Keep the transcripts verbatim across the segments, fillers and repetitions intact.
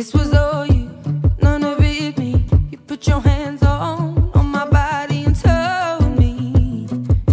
this was all you, none of it me. You put your hands on, on my body and told me,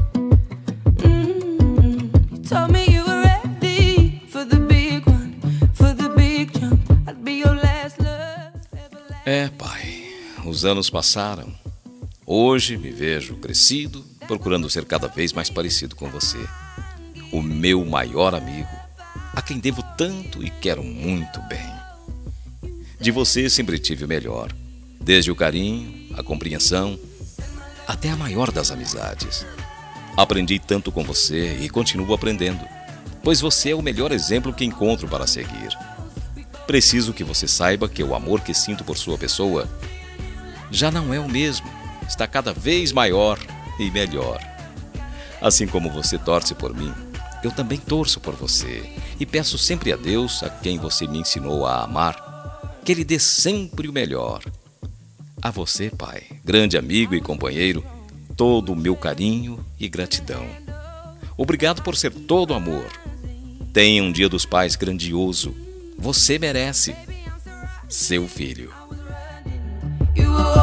mm, you told me you were ready for the big one, for the big jump. I'd be your last love, everlasting. É, pai, os anos passaram. Hoje me vejo crescido, procurando ser cada vez mais parecido com você. O meu maior amigo, a quem devo tanto e quero muito bem. De você sempre tive o melhor, desde o carinho, a compreensão, até a maior das amizades. Aprendi tanto com você e continuo aprendendo, pois você é o melhor exemplo que encontro para seguir. Preciso que você saiba que o amor que sinto por sua pessoa já não é o mesmo, está cada vez maior e melhor. Assim como você torce por mim, eu também torço por você e peço sempre a Deus, a quem você me ensinou a amar, que Ele dê sempre o melhor. A você, pai, grande amigo e companheiro, todo o meu carinho e gratidão. Obrigado por ser todo amor. Tenha um Dia dos Pais grandioso. Você merece. Seu filho. You were